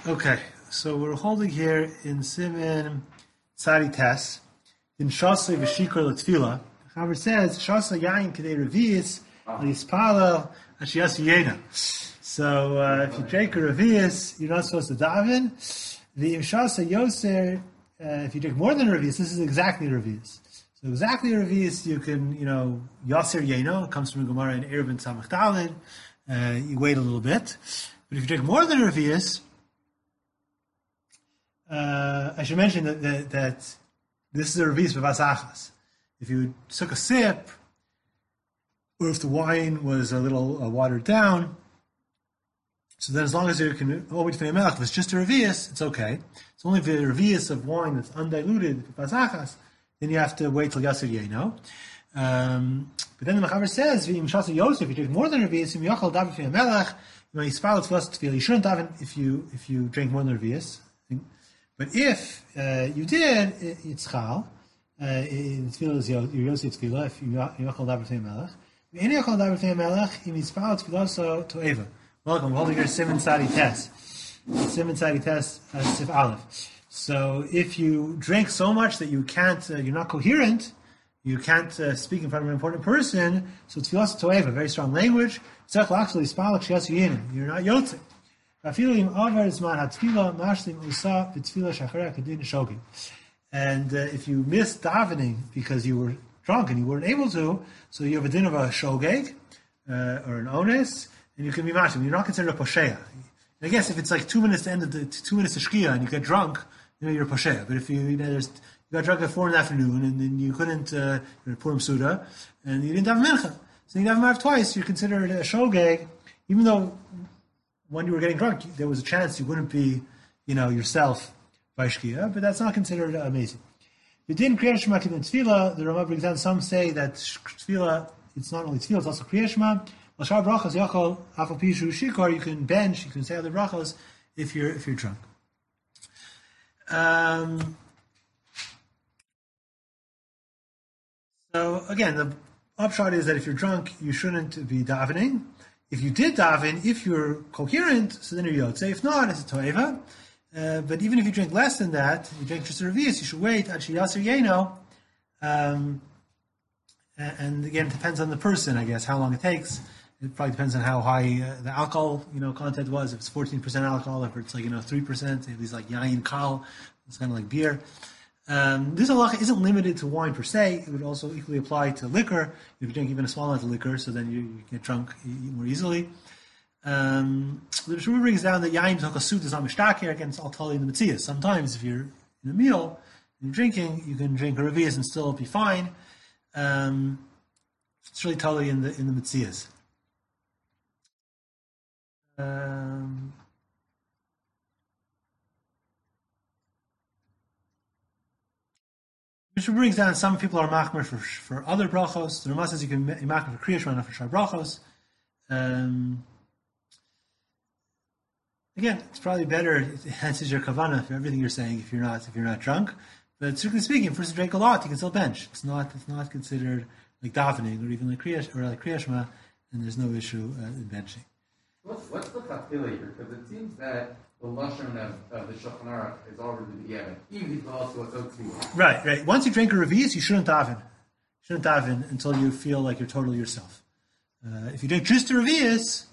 Okay, so we're holding here in Siman Sadi Tes in Shasa V'Shikar L'Tfila. However, it says Shasa Yain Kedei Revius L'Yispalel Ashiyas Yena. So if you drink a Revius, you're not supposed to daven. The Shasa Yoser, if you drink more than a Revius, this is exactly a Revius. So exactly a Revius, you can, Yoser Yeno, it comes from Gemara in Eruvin Samach Daled. You wait a little bit. But if you drink more than a Revius, I should mention that this is a revius b'vasachas. If you took a sip, or if the wine was a little watered down, so then as long as you can avoid fnei melech, if it's just a revius, it's okay. It's only if the revius of wine that's undiluted b'vasachas, then you have to wait till yasir yeno. But then the Mechaber says, "V'im shasa yosef, if you drink more than a revius, im yochal daven fnei melech, you shouldn't daven if you drink more than a revius." But if you did, it's chal. Tefillah is your Yosef tefillah. If you yachal davar tefillah melech, any yachal davar tefillah melech, if it's chal tefillah so to eva. Welcome, we're holding your Siman Sadi Tes. Siman Sadi Tes Sif Aleph. So if you drink so much that you can't, you're not coherent, you can't speak in front of an important person. So tefillah to eva, very strong language. You're not yotze. And if you missed davening because you were drunk and you weren't able to, so you have a din of a shogeg or an ones, and you can be mashlim. You're not considered a posheya. I guess if it's like 2 minutes to end of the 2 minutes to shkia and you get drunk, you're a posheya. But if you got drunk at 4 in the afternoon and then you couldn't purim suda and you didn't have mincha, so you didn't have twice, you're considered a shogeg, even though when you were getting drunk, there was a chance you wouldn't be, yourself by shkia, but that's not considered amazing. You didn't Kriya Shema Kedem Tefillah. The Rama brings down, some say that Tefillah, it's not only Tefillah, it's also Kriya Shema. L'shar brachas yachol afal pishu shikar. You can bench, you can say other brachas if you're drunk. So again, the upshot is that if you're drunk, you shouldn't be davening. If you did daven, if you're coherent, so then you're yotze. If not, it's a toeva. But even if you drink less than that, you drink just a revius, you should wait until yasir yeno. And again, it depends on the person, I guess, how long it takes. It probably depends on how high the alcohol, content was. If it's 14% alcohol, if it's 3%, if it's like yain kal, it's kind of like beer. This halacha isn't limited to wine per se. It would also equally apply to liquor. If you drink even a small amount of liquor, so then you get drunk more easily. The Shur brings down that yain tokasut is not mishtaker. Again, it's all totally in the Metzias. Sometimes if you're in a meal and you're drinking, you can drink a revius and still be fine. It's really totally in the Metzias. Which brings down some people are machmer for other brachos. The Rama says you can be machmer for Kriya Shema, not for shar brachos. Again, it's probably better. It answers your kavanah for everything you're saying if you're not drunk. But strictly speaking, if a person drank a lot, you can still bench. It's not considered like davening or even like Kriya Shema, and there's no issue in benching. What's the chatila here? Because it seems that the lashon of the Shulchan Aruch is already given, even if also a tzvi. Right. Once you drink a revius, you shouldn't daven. You shouldn't daven until you feel like you're totally yourself. If you drink just a revius,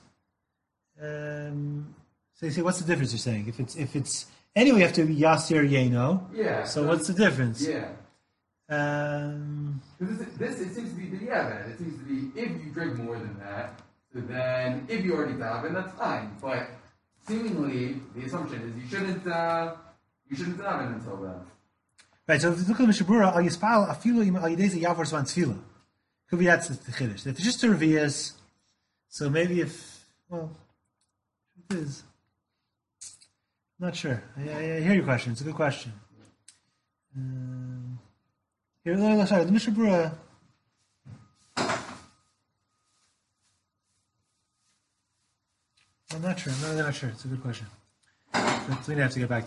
so you say, what's the difference you're saying? If it's anyway, you have to be yasir yeno. Yeah. So what's the difference? Yeah. This it seems to be the Yevon. It seems to be if you drink more than that, so then if you already daven, that's fine. But seemingly, the assumption is you shouldn't daven until then. Right. So if you look at the Mishabura, al yispal afilu im al yidei yavor zvan tefillah. Could be that's the chiddush. If it's just a revius, so maybe it is. Not sure. I hear your question. It's a good question. Sorry, the Mishabura. I'm not sure. I'm really not sure. It's a good question. That's something I have to get back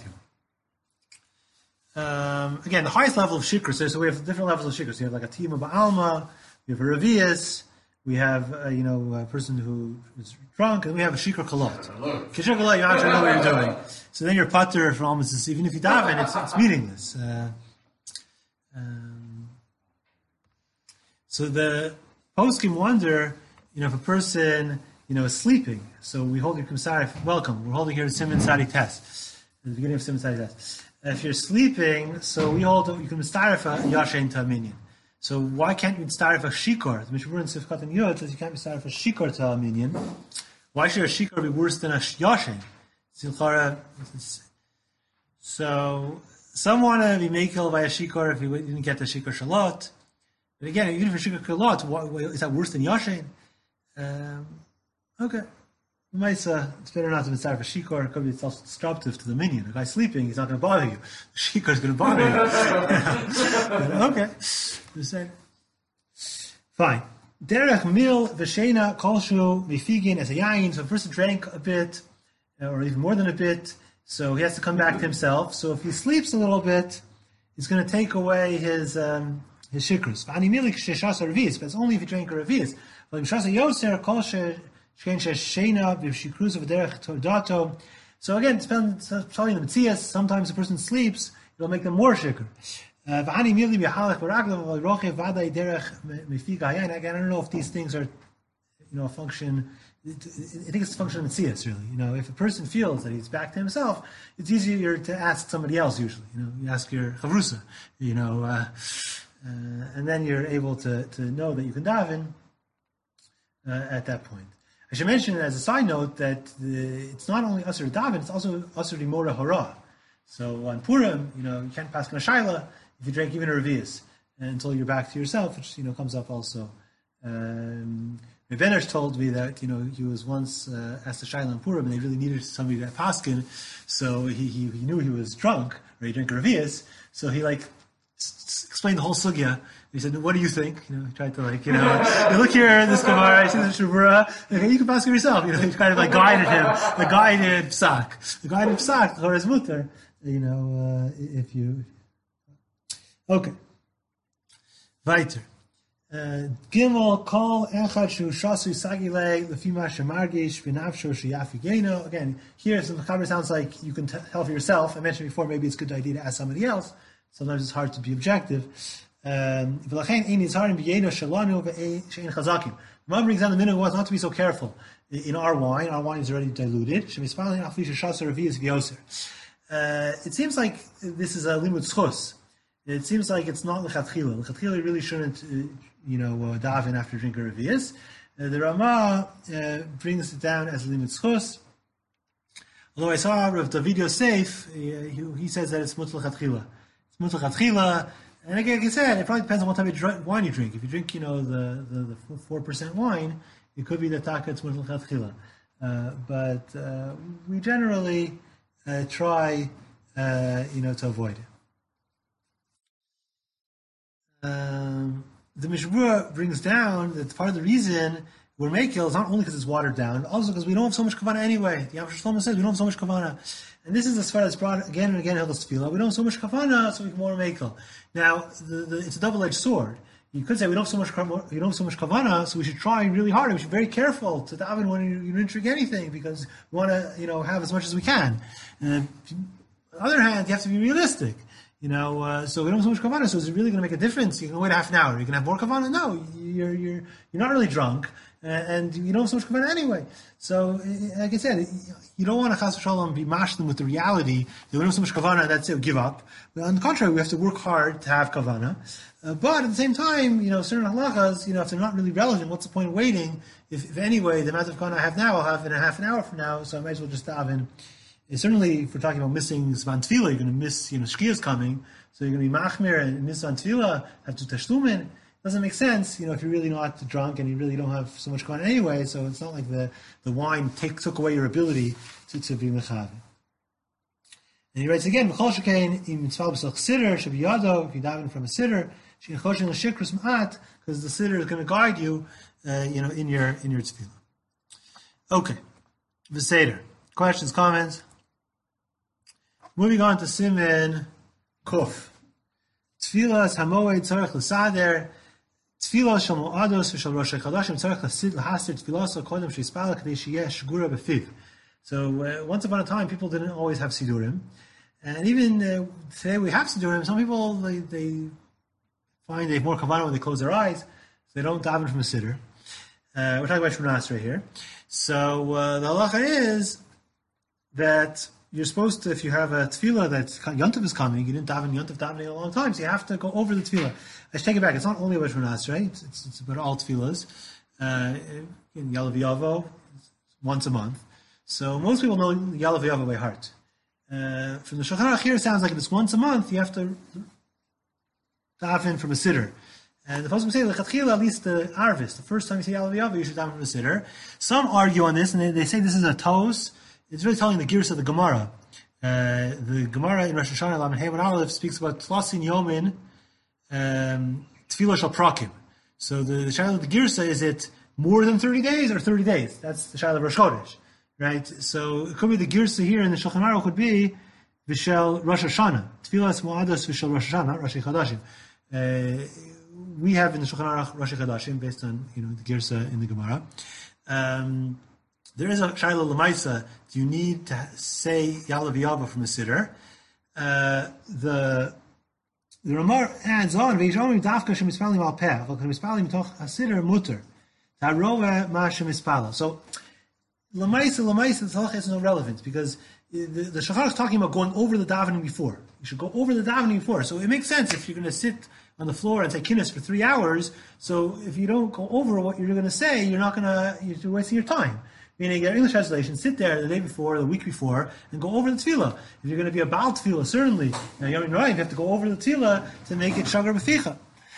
to. Again, the highest level of shikra. So we have different levels of shikra. So you have like a tima ba'alma, you have a revius, we have a person who is drunk, and we have a shikar kolot. Look. Shikar kolot, you actually know what you're doing. So then you're pater for almost this. Even if you daven, it's meaningless. So the poskim wonder, if a person is sleeping. So we hold your kumsarif. Welcome. We're holding here the Simon Sadi test. At the beginning of Simon Sadi test. If you're sleeping, so we hold you can mistarif a yashin to a minion. So why can't you mistarif a shikor? The Mishnah in Sifkat and Yod says you can't mistarif a shikor to a minion. Why should a shikor be worse than a yashin? So some want to be makel by a shikor if he didn't get the shikor shalot. But again, even if a shikor shalot, is that worse than yashin? Okay. It's better not to mistarif a shikor. It could be self-destructive to the minion. The guy sleeping, he's not going to bother you. The shikor is going to bother you. Okay. Fine. Derech mil v'sheina kolshu mifigin as a yain. So a person drank a bit, or even more than a bit, so he has to come back to himself. So if he sleeps a little bit, it's going to take away his shikros. V'ani milik sheshas revius, but it's only if he drank a revius. But shasa yoser kolshu. So again, it depends probably on the Metzias. Sometimes the person sleeps, it'll make them more shikr. Again, I don't know if these things are, a function. I think it's a function of Metzias, really. If a person feels that he's back to himself, it's easier to ask somebody else usually. You ask your chavrusa, and then you're able to know that you can daven at that point. I should mention as a side note that it's not only Asr Daven, it's also Asr Dimora Hara. So on Purim, you can't pass Shaila if you drink even a Revius until you're back to yourself, which, comes up also. Revener told me that, he was once asked a Shaila on Purim and they really needed somebody to paskin, so he knew he was drunk, or he drank a Revius, so he explained the whole sugya. He said, "What do you think?" He tried to you look here in this Gemara, I see this Shavura. You can pass it yourself. He kind of guided him. The guided psak. The guided psak, the Horaz Mutter. If you. Okay. Weiter. Gimel kol echad shu shasu sagile lefima shemargish b'nafsho sheyafigeno. Again, here some Mechaber sounds like you can tell for yourself. I mentioned before, maybe it's a good idea to ask somebody else. Sometimes it's hard to be objective. Mom brings down the minhag was not to be so careful in our wine. Our wine is already diluted. It seems like this is a limud schus. It seems like it's not lechatchila. Lechatchila really shouldn't, daven after drinking revius. The Rama brings it down as limud schus. Although I saw Rav David Yosef, he says that it's mutal lechatchila. It's mutal lechatchila. And again, like I said, it probably depends on what type of wine you drink. If you drink, the 4% wine, it could be the taka it's mutal lechatchila. But we generally try, to avoid it. The Mishmur brings down that part of the reason we're makel is not only because it's watered down, but also because we don't have so much kavanah anyway. The Yam Shlomo says we don't have so much kavanah. And this is as far as brought again and again Hilchos Tefillah. We don't have so much kavanah, so we can more makel. Now, it's a double-edged sword. You could say we don't have so much kavanah, so we should try really hard. We should be very careful to daven when you don't drink anything because we want to, have as much as we can. On the other hand, you have to be realistic. So we don't have so much kavanah, so is it really going to make a difference? You can wait half an hour. You can have more kavanah? No, you're not really drunk, and you don't have so much kavanah anyway. So, like I said, you don't want to chas v'shalom be mashlim with the reality that we don't have so much kavanah, that's it, give up. But on the contrary, we have to work hard to have kavanah. But at the same time, certain halachas, if they're not really relevant, what's the point of waiting? If anyway, the amount of kavanah I have now, I'll have in a half an hour from now, so I might as well just daven. Certainly, if we're talking about missing Zman Tefillah, you're going to miss, Shkiya's coming, so you're going to be machmir and miss Zman Tefillah, have to tashlumin. Doesn't make sense, if you're really not drunk and you really don't have so much kavanah anyway, so it's not like the wine took away your ability to be mechav. And he writes again, V'chol shekain im mitzvah b'sach siddur, shabiyado, if you daven from a siddur, she'in choshin l'shikros ma'at, because the siddur is going to guide you, in your tefillah. Okay. V'seder. Questions, comments? Moving on to Siman Kuf. Tfilas Hamoed Tzarech L'Sader. Tefillah shel mo'ados v'shel rosh chodashim tzarich lahasir tefillah kodem sheyispal kadei sheyeh shgura b'fiv. So once upon a time, people didn't always have sidurim, and even today we have sidurim. Some people they find they have more kavanah when they close their eyes, so they don't daven from a siddur. We're talking about Shmonas right here. So the halacha is that you're supposed to, if you have a tefillah that Yontif is coming, you didn't daven Yontif davening in a long time, so you have to go over the tefillah. I should take it back. It's not only about Shmonas, right? It's about all tefillahs. In Yalav Yavo, once a month. So most people know Yalav Yavo by heart. From the Shulchan Aruch here, it sounds like if it's once a month, you have to daven from a siddur. And the Pasuk say, at least the Arvis, the first time you say Yalav Yavo, you should daven from a siddur. Some argue on this, and they say this is a toes. It's really telling the gears of the Gemara. The Gemara in Rosh Hashanah, Lamed Hey and Aleph, speaks about Tlasin Yomin Tefillah Shal Prakim. So the Shaila of the Girsa, is it more than 30 days or 30 days? That's the Shaila of Rosh Chodesh. Right? So it could be the Girsa here in the Shulchan Aruch could be V'shel Rosh Hashanah. Tefillah Mo'ados V'shel Rosh Hashanah, not Rosh Chodashim. We have in the Shulchan Aruch Rosh Chodashim based on the Girsa in the Gemara. There is a Shaila L'maisa. Do you need to say Yalav Yavo from the siddur? The Ramar adds on, V'yishomim dafka shemispalim al peh, v'al shemispalim toch hasiddur muter. Ta'rova ma shemispala. So, L'maisa, the halacha has no relevance, because the Shulchan is talking about going over the davening before. You should go over the davening before. So it makes sense if you're going to sit on the floor and say kinnis for 3 hours. So if you don't go over what you're going to say, you're wasting your time. Meaning, your English translation, sit there the day before, the week before, and go over the tefillah. If you're going to be a Baal tefillah, certainly, you have to go over the tefillah to make it shagar b'ficha.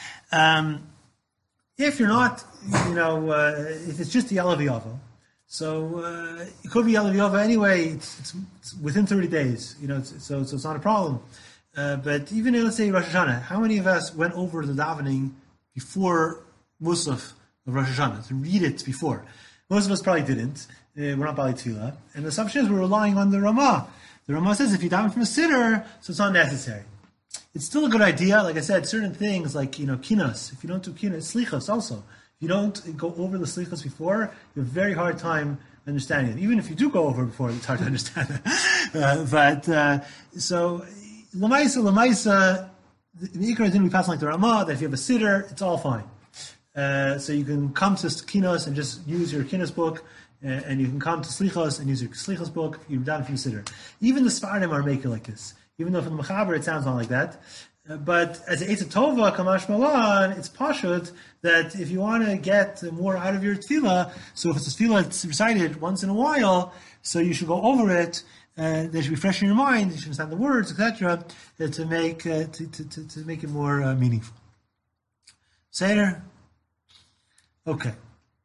If you're not, if it's just the Yalav Yavo, so it could be Yalav Yavo anyway. It's within 30 days, so it's not a problem. But even let's say Rosh Hashanah, how many of us went over the davening before Musaf of Rosh Hashanah to read it before? Most of us probably didn't. We're not Bali Tefillah. And the assumption is we're relying on the Ramah. The Ramah says if you daven from a siddur, so it's not necessary. It's still a good idea. Like I said, certain things like, kinos. If you don't do kinos, slichos also. If you don't go over the slichos before, you have a very hard time understanding it. Even if you do go over before, it's hard to understand it. So, Lamaisa, the Ikar didn't we pass like the Ramah, that if you have a siddur, it's all fine. So you can come to Kinos and just use your Kinos book, and you can come to Slichos and use your Slichos book. You're down from Siddur. Even the Sfardim are making like this. Even though from the Mechaber it sounds not like that. But as an Eitzah Tova, Kamash Malan, it's pashut that if you want to get more out of your tefillah, so if it's a tefillah that's recited once in a while, so you should go over it. They should be fresh in your mind. You should understand the words, etc., to make it more meaningful. Seder. Okay.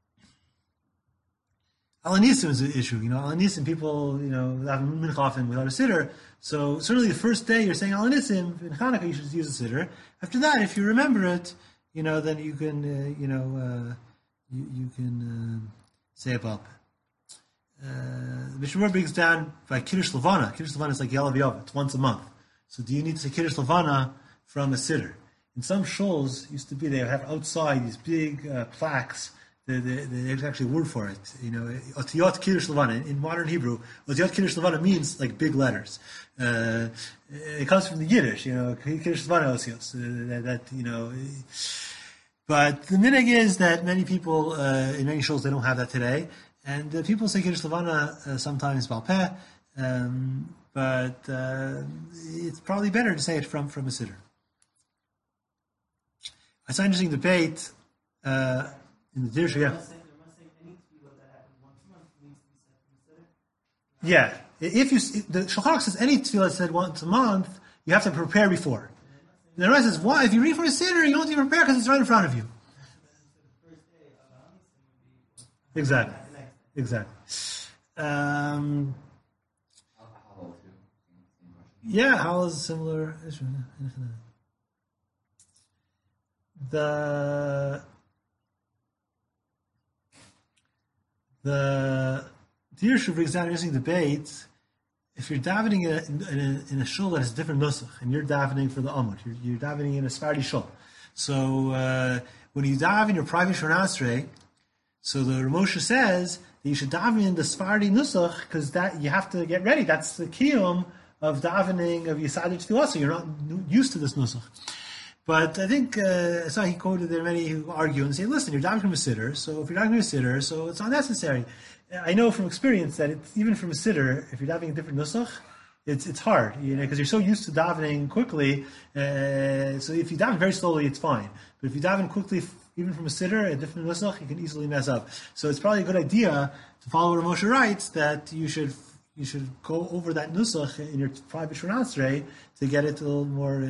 Al-Anisim is an issue. Al-Anisim, people, have mincha often without a siddur. So certainly the first day you're saying Al-Anisim, in Hanukkah you should use a siddur. After that, if you remember it, then you can, you can say a Baal Peh. The Mishnah brings down by Kiddush Levana. Kiddush Levana is like Yalav Yavo. It's once a month. So do you need to say Kiddush Levana from a siddur? In some shuls, used to be, they have outside these big plaques. There's actually a word for it. Otiyot Kiddush Levana. In modern Hebrew, Otiyot Kiddush Levana means like big letters. It comes from the Yiddish, Kiddush Levana Otiyot. But the minhag is that many people, in many shuls, they don't have that today. And people say Kiddush Levana sometimes Baal Peh, but it's probably better to say it from a siddur. I saw an interesting debate in the Dirshu, yeah. Yeah. If the Shulchan Aruch says any tefillah said once a month, you have to prepare before. And the rest says, why? If you read from a siddur, you don't need to prepare because it's right in front of you. Exactly. Yeah, how is similar? The Dirshu brings down an interesting debate. If you're davening in a shul that has a different nusach, and you're davening for the Amud, you're davening in a Sephardi shul. So when you daven your private Shemona Esrei, so the Ramosha says that you should daven the Sephardi Nusach because that you have to get ready. That's the kiyum of davening of Yisadik Tefillah. So you're not used to this Nusach. But I think so. He quoted there are many who argue and say, "Listen, you're davening from a sitter. So if you're davening from a sitter, so it's not necessary." I know from experience that it's, even from a sitter, if you're davening a different Nusach, it's hard, because you're so used to davening quickly. So if you daven very slowly, it's fine. But if you daven quickly, even from a sitter, a different nusach, you can easily mess up. So it's probably a good idea to follow what Moshe writes, that you should go over that nusach in your private Shemona Esrei to get it a little more,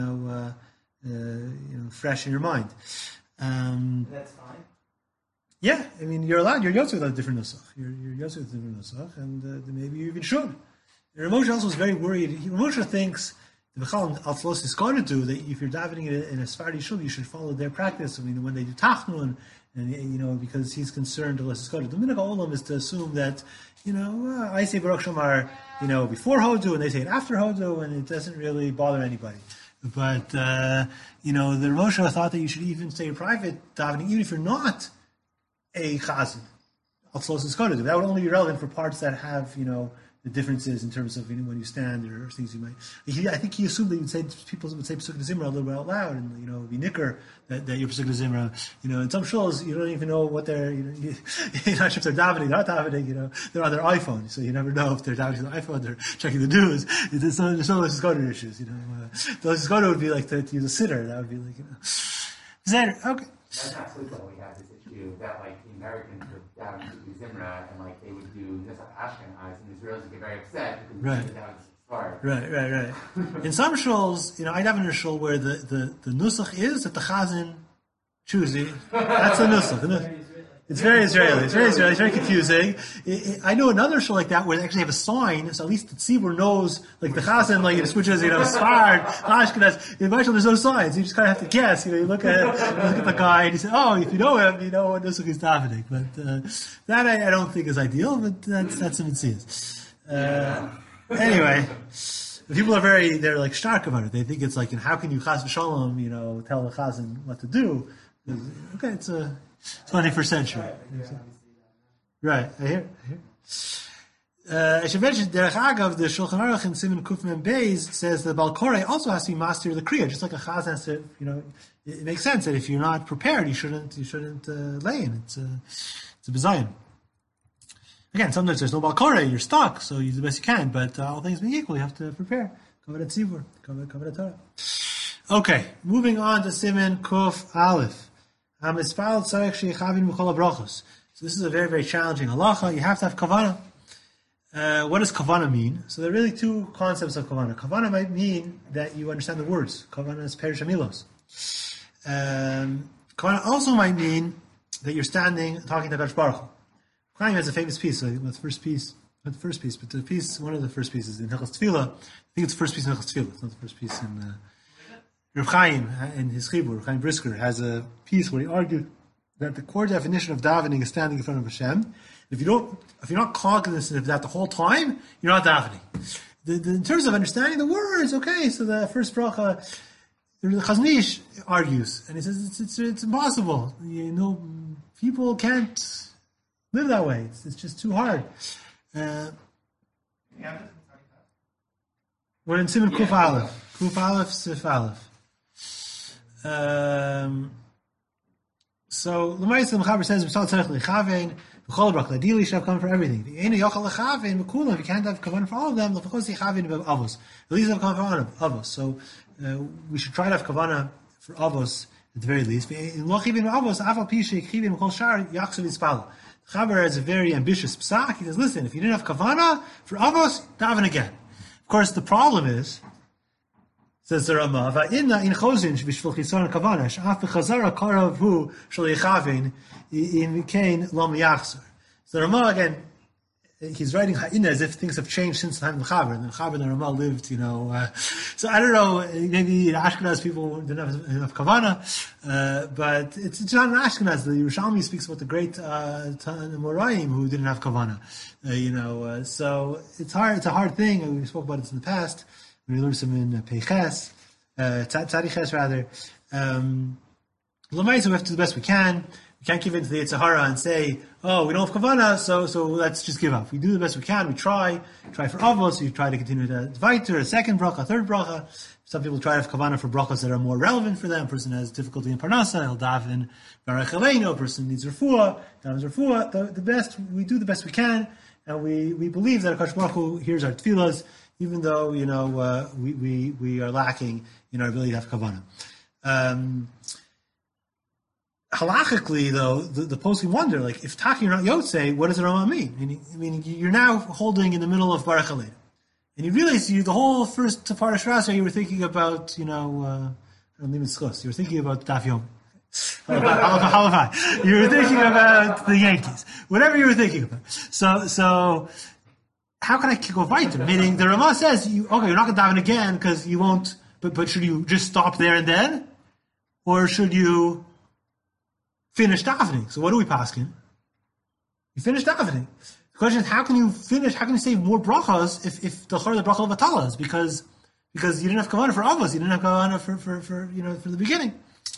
fresh in your mind. That's fine. Yeah, I mean, you're allowed. You're yotze with a different nusach. You're yotze with a different nusach, and maybe you even should. And Moshe also was very worried. Moshe thinks the Bechal Alflos is going to do that if you're davening in a Sephardi shul, you should follow their practice. I mean, when they do tachnun, and because he's concerned the less The minhag olam is to assume that I say Baruch Shamar before Hodu and they say it after Hodu, and it doesn't really bother anybody. But the Moshe thought that you should even say private davening, even if you're not a chazan. Alflos is going to do that would only be relevant for parts that have the differences in terms of when you stand or things you might. I think he assumed that people would say Pesukah Zimra a little bit out loud, and be nicker that you're Pesukah Zimra. In some shuls you don't even know what they're. You're not sure if they're davening, not davening. They're on their iPhone, so you never know if they're davening on their iPhone. They're checking the news. There's no Losisgoda issues. The Losisgoda would be like to use a sitter. That would be like Zeder. Okay. That's absolutely what we have this issue that the Americans would daven to Zimra and they would do this Ashkenaz, and Israelis would get very upset because right. they daven Sfard. Right. In some shuls, I daven in a shul where the nusach is that the chazan chooses. That's the nusach. It's very Israeli. It's very confusing. I know another show like that where they actually have a sign, so at least the tzibur knows, the chazan, it switches, Sfard, Ashkenaz. In my show, there's no signs. You just kind of have to guess. You look at the guy and you say, oh, if you know him, you know what nusach is davening. But that I don't think is ideal, but that's some it sees. Anyway, people are they're stark about it. They think it's how can you chas v'shalom, tell the chazan what to do? Okay, it's a 21st century. Right, I hear. I should mention, Derech Agav, the Shulchan Aruch in Siman Kuf Mem Beis says the Baal Koreh also has to be master of the Kriya, just like a Chaz has to, it makes sense that if you're not prepared, you shouldn't lay in. It's a bizayon. Again, sometimes there's no Baal Koreh, you're stuck, so you do the best you can, but all things being equal, you have to prepare. Kavod Tzibur, Kavod Torah. Okay, moving on to Siman Kuf Aleph. So this is a very, very challenging halacha. You have to have kavanah. What does kavanah mean? So there are really two concepts of kavanah. Kavanah might mean that you understand the words. Kavanah is perish amilos. Kavanah also might mean that you're standing talking to Hakadosh Baruch Hu. Chaim has a famous piece. So the first piece, not the first piece, but one of the first pieces in Hilchos Tefillah. I think it's the first piece in Hilchos Tefillah. It's not the first piece in. Reb Chaim, in his Chibur, Reb Chaim Brisker, has a piece where he argued that the core definition of davening is standing in front of Hashem. If you're not cognizant of that the whole time, you're not davening. In terms of understanding the words, okay, so the first bracha, the Chazon Ish argues, and he says it's impossible. People can't live that way. It's just too hard. We're in Siman Kuf Aleph. Kuf Aleph, Sif Aleph. So L'mayis the Mechaber says B'sal tzarech lechavein b'chol brach. Ideally, you should have kavanah for everything. V'einu yochal lechavein b'kulam. If you can't have kavanah for all of them, l'fachos lechavein b'avos. At least have kavanah for avos. So we should try to have kavanah for avos at the very least. In lo chivin b'avos, afal pi sheikchivin b'chol shar yachsav yispal. The Chaber has a very ambitious psak. He says, listen, if you didn't have kavanah for avos, daven again. Of course, the problem is, says the Rama, "Va'inna in chozin b'shvil chisaron kavana she'af b'chazara karav hu shel yichavin in kain lam yachzor." So the Rama again, he's writing ha'inna as if things have changed since the time of the Chaber. And the Chaber and the Rama lived, So I don't know. Maybe in Ashkenaz people didn't have enough kavana, but it's not in Ashkenaz. The Yerushalmi speaks about the great Moraim who didn't have kavana. So it's hard. It's a hard thing. We spoke about it in the past. We learned some in Peiches, Tzadiches rather. L'maisa, we have to do the best we can. We can't give in to the Yetzer Hara and say, oh, we don't have kavanah, so let's just give up. We do the best we can. We try for avos. You try to continue to weiter, a second bracha, a third bracha. Some people try to have kavanah for brachas that are more relevant for them. A person has difficulty in parnasa, he'll daven barach aleinu. A person needs refuah, davens refuah. The best, we do the best we can, and we believe that HaKadosh Baruch Hu hears our tefillas, even though, we are lacking in our ability to have kavanah. Halachically, though, the poskim wonder, like, if taki you're not yotzei, what does the Rama mean? I mean, you're now holding in the middle of Baruch Aleinu. And you realize the whole first part of Shirasha, you were thinking about, I don't even schus. You were thinking about Daf Yomi. You were thinking about the Yankees. Whatever you were thinking about. So, how can I go weiter? Meaning, the Rama says, you're not going to daven again because you won't, but should you just stop there and then? Or should you finish davening? So what are we paskin? You finish davening. The question is, how can you say more brachas if the chor of the bracha of Atala is because you didn't have kavanah for avos, you didn't have kavanah for the beginning.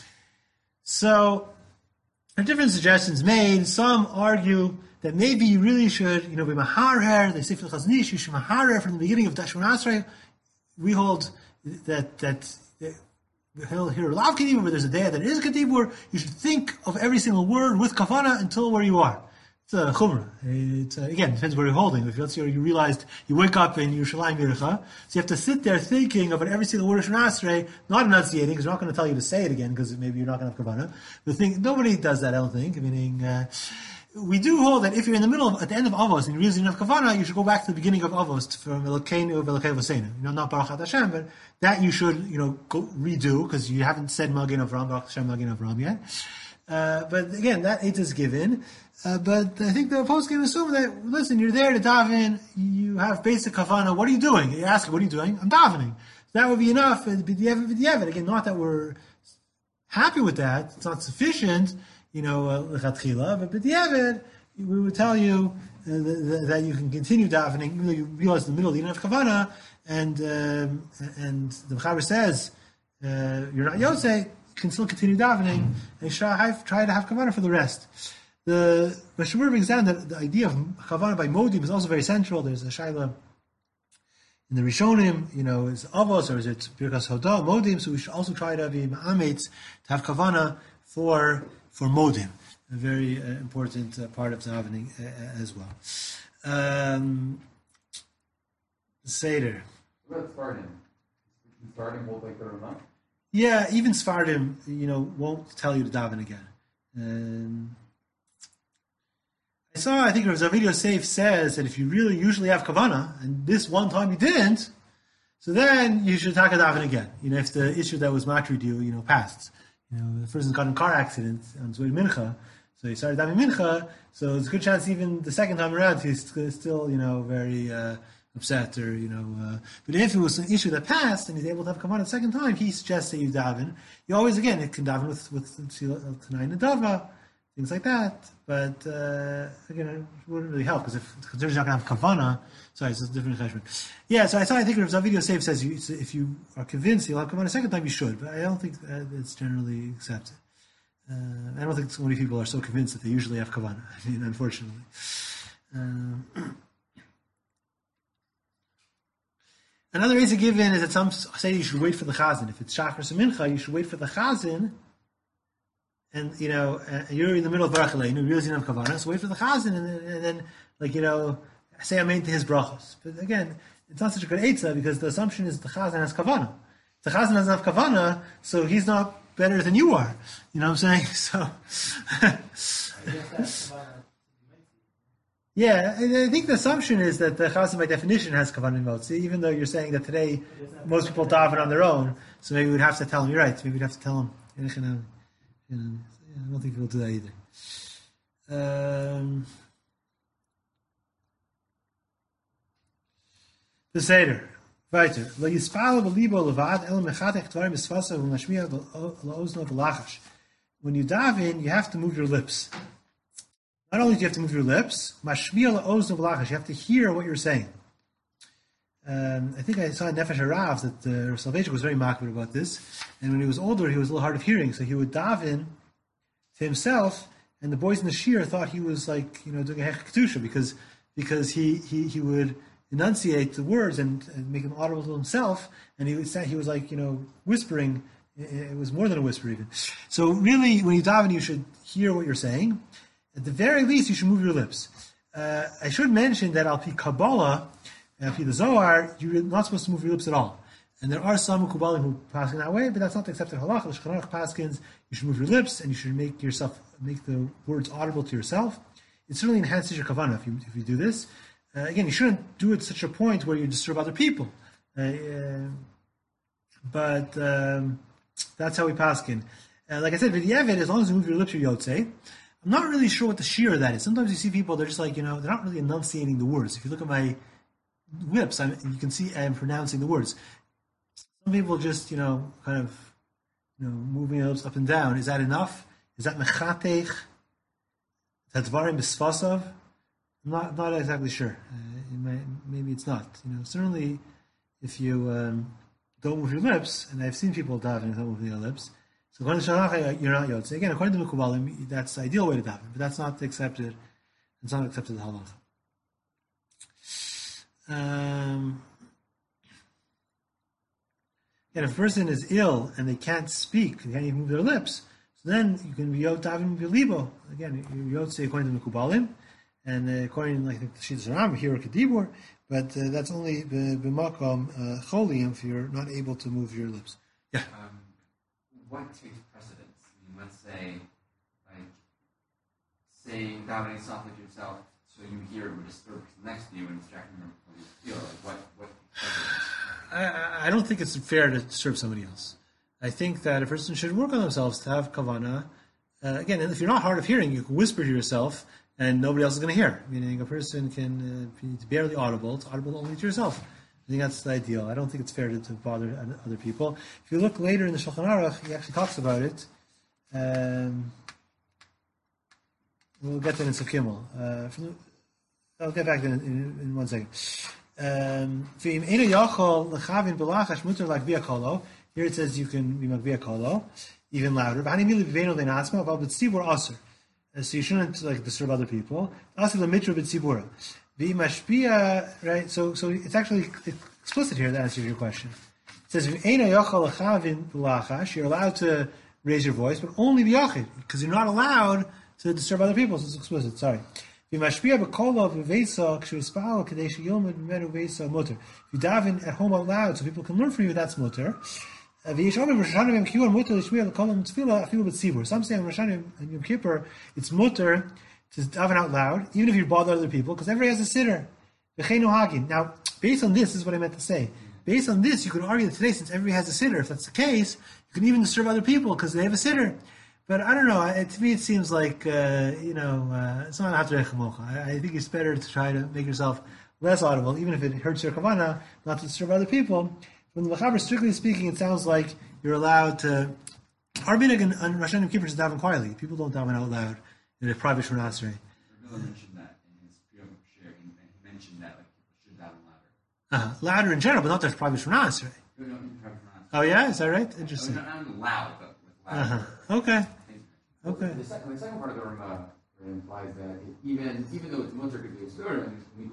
So there are different suggestions made. Some argue that maybe you really should, be maharer. They say for the Chazon Ish, you should maharer from the beginning of Shemona Esrei. We hold that he'll hear Lav Kedibur, where there's a day that is Kedibur. You should think of every single word with kavanah until where you are. It's a chumrah. Again, it depends where you're holding. If you realized you wake up in Yerushalayim Yericha, so you have to sit there thinking about every single word of Shemona Esrei, not enunciating, because we're not going to tell you to say it again, because maybe you're not going to have kavanah. But nobody does that, I don't think. Meaning, we do hold that if you're in the middle, at the end of Avos, and you realize you don't have kavanah, you should go back to the beginning of Avos, from Elokeinu of Elokei V'Seinu. Not Baruch Ad Hashem, but that you should, go redo, because you haven't said Magen Avram, Baruch Hashem Magen Avram yet. But again, that it is given. But I think the post can assume that, listen, you're there to daven, you have basic kavanah, what are you doing? You ask, what are you doing? I'm davening. So that would be enough. Again, not that we're happy with that, it's not sufficient, lechatchila, but b'diavad, we would tell you that you can continue davening, even though you realize in the middle you don't have kavanah, and the Mechaber says, you're not yotzei, you can still continue davening, and try to have kavanah for the rest. The Meshumur brings down that the idea of kavanah by modim is also very central. There's a shaila in the Rishonim, is avos or is it birkas hodah modim? So we should also try to be ma'ametz to have kavanah for modim, a very important part of davening as well. Seder. What about Sfardim? Sfardim won't like the Ramah? Yeah, even Sfardim, won't tell you to daven again. I think Rav Zavid Yosef says that if you really usually have kavanah, and this one time you didn't, so then you should take a daven again. If the issue that was matrid you, passed. The person's got in a car accident on his way to Mincha, so he started davening Mincha, so there's a good chance even the second time around he's still, very upset, or, but if it was an issue that passed and he's able to have kavanah the second time, he suggests that you daven. You always, again, it can daven with Tanai Nadava, things like that, but again, it wouldn't really help, because if the consider's not going to have kavanah, sorry, it's a different cheshbon. Yeah, so I think Rav Zavid Yosef says if you are convinced you'll have kavanah a second time, you should, but I don't think it's generally accepted. I don't think so many people are so convinced that they usually have kavanah, unfortunately. Another reason given is that some say you should wait for the chazan. If it's Shachar Mincha, you should wait for the chazan. And, you're in the middle of Baruch Aleinu, you realize you don't have kavanah, so wait for the chazan, and then, say amen to his brachos. But again, it's not such a good eitzah, because the assumption is the chazan has kavanah. If the chazan doesn't have kavanah, so he's not better than you are. You know what I'm saying? So, yeah, I think the assumption is that the chazan by definition has kavanah motzi, even though you're saying that today most people daven on their own, so maybe we'd have to tell him, you're right, maybe we'd have to tell him, I don't think we'll do that either. The Seder. Weiter. Lo yispal b'libo levad el mechatech dvarim esfasa v'mashmiya la'ozno v'lachash. When you daven, you have to move your lips. Not only do you have to move your lips, mashmiya la'ozno v'lachash, you have to hear what you're saying. I think I saw in Nefesh HaRav that Rav Soloveitchik was very makbid about this, and when he was older, he was a little hard of hearing, so he would daven to himself, and the boys in the shir thought he was like, doing a hech kedusha because he would enunciate the words and make them audible to himself, and he was like, whispering. It was more than a whisper even. So really, when you daven, you should hear what you're saying. At the very least, you should move your lips. I should mention that al pi Kabbalah, al pi the Zohar, you're not supposed to move your lips at all. And there are some Mekubalim who pass in that way, but that's not the accepted halacha. The Shulchan Aruch paskins, you should move your lips and you should make the words audible to yourself. It certainly enhances your kavanah if you do this. Again, you shouldn't do it to such a point where you disturb other people. But that's how we paskin. Like I said, v'di'evet, as long as you move your lips, you're yotzei. I'm not really sure what the shear of that is. Sometimes you see people, they're just like, they're not really enunciating the words. If you look at my lips, you can see I'm pronouncing the words. Some people just, moving their lips up and down. Is that enough? Is that mechatech? Is that dvarim b'sfasav? I'm not exactly sure. Maybe it's not. Certainly, if you don't move your lips, and I've seen people daven and don't move their lips, so according to Shalach, you're not yotze. Again, according to Mekubalim, that's the ideal way to daven, but that's not accepted. It's not accepted halacha. And if a person is ill and they can't speak, they can't even move their lips, so then you can be davening v'libo. Again, you're yotze according to Mekubalim, and according, I think, to Shittas Rambam, here kedibur, but that's only b'makom cholim if you're not able to move your lips. Yeah. What takes precedence? Let's say, saying davening softly to yourself so you hear it would disturb the person next to you and distract them from what you feel. What precedence? I don't think it's fair to disturb somebody else. I think that a person should work on themselves to have kavanah. Again, if you're not hard of hearing, you can whisper to yourself and nobody else is going to hear. Meaning a person can be barely audible. It's audible only to yourself. I think that's the ideal. I don't think it's fair to bother other people. If you look later in the Shulchan Aruch, he actually talks about it. We'll get that in Sef Gimel. I'll get back to it in 1 second. Here it says you can be magvia kolo, even louder. So you shouldn't disturb other people. Also the mitra b'tzibura. Right? So it's actually explicit here to answer your question. It says you're allowed to raise your voice, but only b'yachid, because you're not allowed to disturb other people. So it's explicit. Sorry. If you daven at home out loud so people can learn from you, that's mutter. Some say on Rosh Hashanah and Yom Kippur, it's mutter to daven out loud, even if you bother other people, because everybody has a sitter. Now, based on this is what I meant to say. Based on this, you could argue that today, since everybody has a sitter, if that's the case, you can even disturb other people because they have a sitter. But I don't know. To me, it seems like it's not Hatrei Chamocha. I think it's better to try to make yourself less audible, even if it hurts your kavanah, not to disturb other people. From the Mechaber, strictly speaking, it sounds like you're allowed to. Our minhag on Rosh Hashanah and Kippur is to daven quietly. People don't daven out loud in a private Shemona Esrei. Rabbi mentioned that in his Priyam Shir, and he mentioned that people should daven louder. Louder in general, but not just private Shemona Esrei. No, in private Shemona Esrei. Oh yeah, is that right? Interesting. Not loud, but with loud. Okay. Okay. The second part of the Rama implies that even though it's mutter could be observed,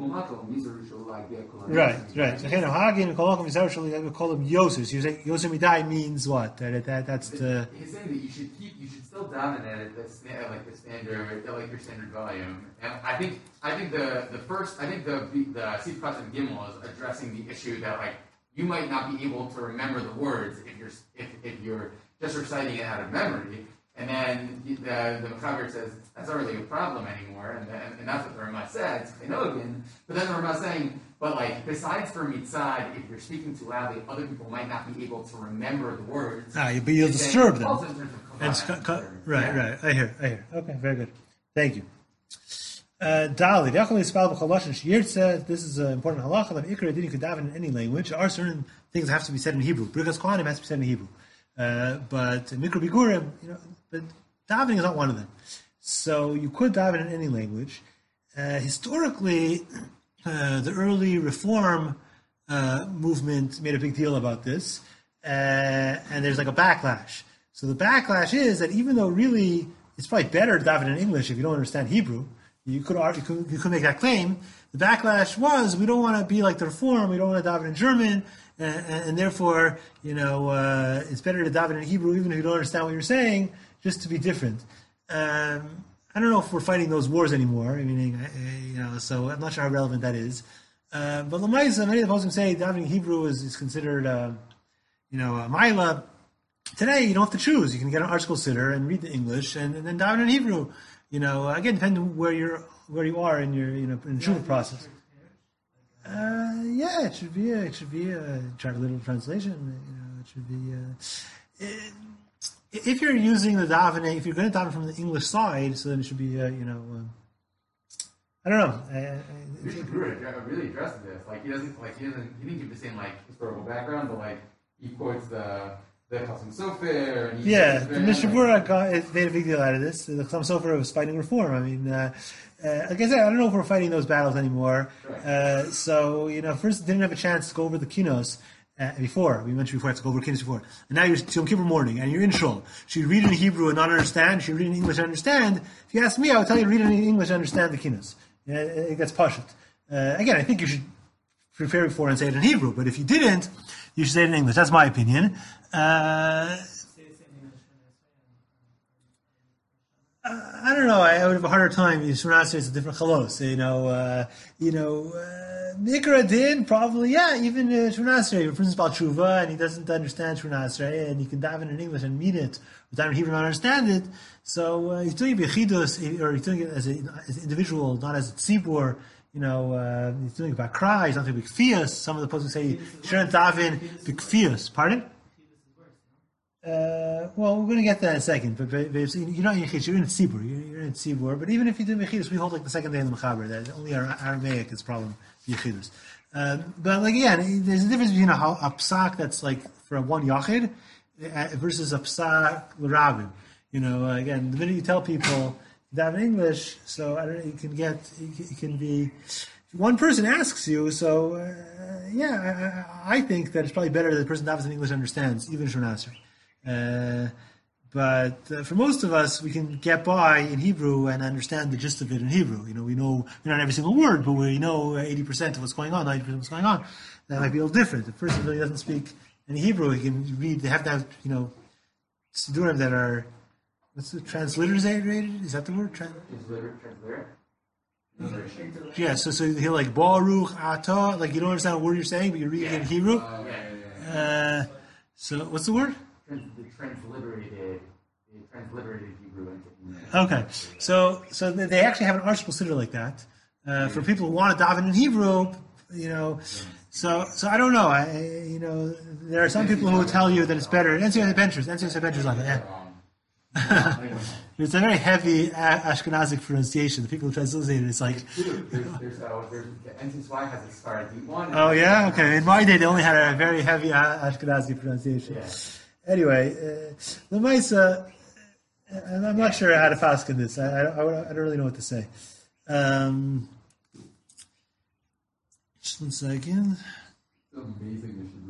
right. Hagin kolachim mizaru we call him yoser. So you say yoser midai means what? That's the. He's saying that you should still daven at the standard, like your standard volume. And I think the Sif Katan Gimel is addressing the issue that you might not be able to remember the words if you're just reciting it out of memory. And then the Mechaber says that's not really a problem anymore, and that's what the Ramah said. But then the Ramah is saying, but besides for mitzad, if you're speaking too loudly, other people might not be able to remember the words. But you'll disturb them. Right. I hear. Okay, very good. Thank you. Dali, this is an important halacha that ikra didn't daven in any language. There are certain things that have to be said in Hebrew. Birkas Kohanim has to be said in Hebrew. But Mikra Bigurim, but davening is not one of them. So you could daven in any language. Historically, the early Reform movement made a big deal about this, and there's a backlash. So the backlash is that even though really it's probably better to daven in English if you don't understand Hebrew. You could make that claim. The backlash was, we don't want to be like the Reform, we don't want to daven in German, and therefore, it's better to daven in Hebrew even if you don't understand what you're saying, just to be different. I don't know if we're fighting those wars anymore, so I'm not sure how relevant that is. But Lamaisa, many of the poskim say davening Hebrew is considered, a Maila. Today, you don't have to choose. You can get an art school sitter and read the English and then daven in Hebrew. Again, depending on where you are in your, in the tshuva process. It should be a literal translation. It should be. If you're using the davening, if you're going to daven from the English side, so then it should be, I don't know. Mishnah Berurah really addresses this. He didn't give the same historical background, but he quotes the Chassam Sofer. And the Mishnah Berurah made a big deal out of this. The Chassam Sofer was fighting Reform. I mean, like I said, I don't know if we're fighting those battles anymore. Right. First didn't have a chance to go over the kinos. Before, we mentioned before, I have to go over kinos before. And now you're Yom Kippur morning, and you're in shul. Should you read it in Hebrew and not understand? Should you read it in English and understand? If you ask me, I would tell you to read it in English and understand the kinos. It gets pashut. Again, I think you should prepare before and say it in Hebrew, but if you didn't, you should say it in English. That's my opinion. I don't know. I would have a harder time. Shemona Esrei is a different chalos. Mikra Din, probably, even Shemona Esrei, for instance, about Tshuva, and he doesn't understand Shemona Esrei, and he can dive in English and mean it without in Hebrew not understand it. So he's doing it b'chidus, or he's doing it as an individual, not as a tzibur. He's doing it by cry. He's not doing it b'kfiyas. Some of the poskim say you shouldn't daven b'kfiyas. Pardon? We're going to get that in a second, but you're not in Yechidus, you're in Tzibur, you're in Tzibur, but even if you do Yechidus, we hold the second day in the Mechaber, that only our Aramaic is problem, Yechidus. But again, there's a difference between a psak that's for a one Yachid, versus a psak l'Rabim. Again, the minute you tell people that in English, so I don't know, it can be, one person asks you, so I think that it's probably better that the person that in English understands, even Shemona Esrei. But for most of us, we can get by in Hebrew and understand the gist of it in Hebrew. We know not every single word, but we know 80% of what's going on, 90% of what's going on. That might be a little different. If a person really doesn't speak any Hebrew, he can read. They have to have Sidurim that are, what's the transliterated? Is that the word? Transliterate. Yeah. So he'll Baruch Atah, you don't understand a word you're saying, but you're reading it in Hebrew. So what's the word? The transliterated Hebrew into English. Okay, so they actually have an art school sitter like that for people who want to daven in Hebrew. So I don't know. There are some people who will tell you that it's better. NCSA Benchers like that. Yeah. It's a very heavy Ashkenazic pronunciation. The people who translate it, it's like. There's NCSY has a star D1. Oh yeah, okay. In my day, they only had a very heavy Ashkenazi pronunciation. Yeah. Anyway, the Maisa, I'm not sure how to pass on this. I don't really know what to say. Just 1 second. It's amazing Mishnah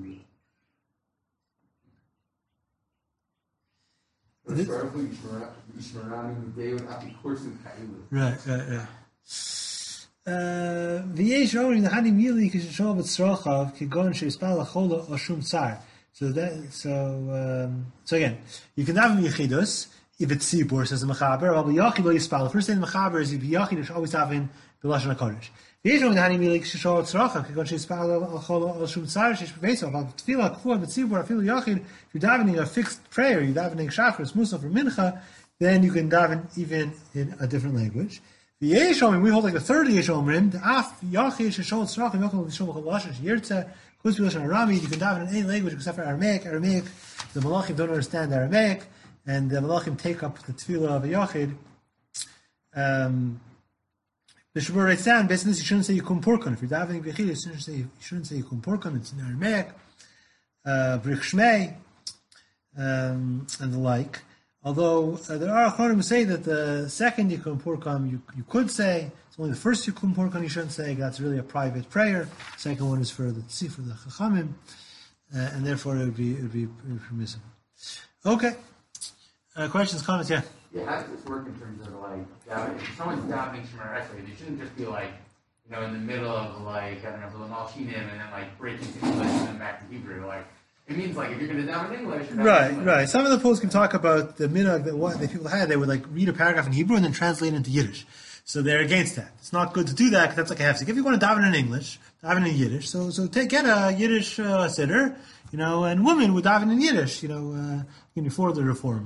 Berurah. Right. V'yesh omrim nahani mili kishashol b'tzrochav kigon sheispal lachola o shum tsar. So again, you can daven Yechidus if it's Tzibur, says the Mechaber. Well, Yachid lo yispal. The first thing the Mechaber is Yachid is always daven b'lashon hakodesh. V'yesh omrim nahani mili kishashol b'tzrochav kigon sheispal lachola o shum tsar sheish b'veisav. But tefillah kfua b'tzibur afilu Yachid. If you're davening a fixed prayer, you're davening Shachris, Musaf, or Mincha, then you can daven even in a different language. The Yesh Omrim, we hold the third Yesh Omrim, the Af Yachid Sheshol Tzrachim Yachid Sheshol Chalash Yirtze Chutz B'Lashon Arami. You can daven in any language except for Aramaic. The Malachim don't understand Aramaic, and the Malachim take up the Tefillah of a Yachid. The Shabbat writes down, based on this, you shouldn't say Yikum Porkon. If you're davening B'Yechid, you shouldn't say Yikum Porkon. It's in Aramaic. Brich Shmei, and the like. Although there are Achronim who say that the second Yikum Porkon you could say. It's only the first Yikum Porkon you shouldn't say. That's really a private prayer. The second one is for the Chachamim, and therefore it would be permissible. Okay. Questions, comments? Yeah. Yeah, how does this work in terms of like, if someone's davening Shemar Esrei, they shouldn't just be like, in the middle of like, I don't know, the Malchinim and then like breaking to English and then back to Hebrew. Like, it means like if you're going to daven in English, you're davening in English. Right. Some of the posts can talk about the minhag that people had. They would like read a paragraph in Hebrew and then translate it into Yiddish. So they're against that. It's not good to do that because that's like a hefsek. If you want to daven in English, daven in Yiddish. So get a Yiddish sitter, and women would daven in Yiddish, before the reform.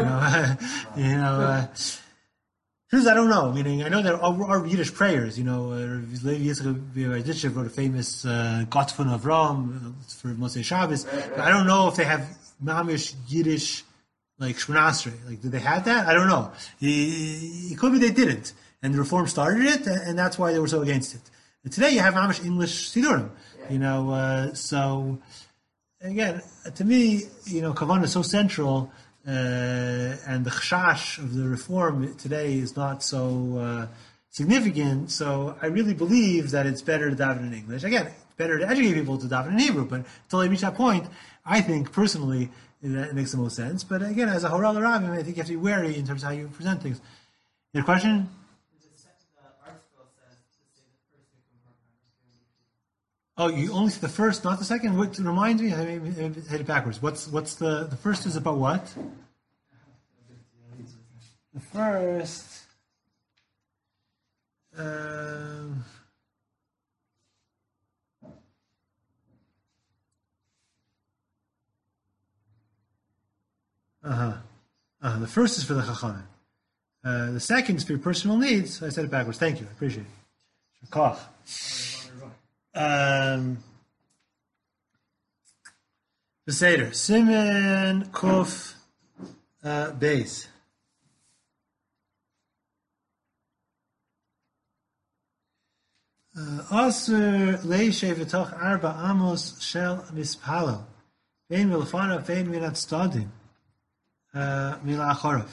Truth, I don't know. Meaning, I know there are Yiddish prayers. Levi Yitzchak wrote a famous Gotfun Avram for Moshe Shabbos. But I don't know if they have mamish Yiddish like Shemona Esrei. Like, did they have that? I don't know. It could be they didn't, and the reform started it, and that's why they were so against it. And today you have mamish English Sidurim. So again, to me, Kavanah is so central. And the chashash of the reform today is not so significant. So I really believe that it's better to daven in English. Again, it's better to educate people to daven in Hebrew. But until they reach that point, I think personally that it makes the most sense. But again, as a Horel Rabbim, I think you have to be wary in terms of how you present things. Your question? The article says to say the first Oh, you only see the first, not the second? What, remind me, I hit it backwards. What's the first is about what? The first... The first is for the Chachamim. The second is for your personal needs. I said it backwards. Thank you. I appreciate it. Shakach. The Seder. Simen Kuf Beis. Asur leishe v'toch arba amos shel mispalel. Vein milfana, vein minat stadim. Mila achorav.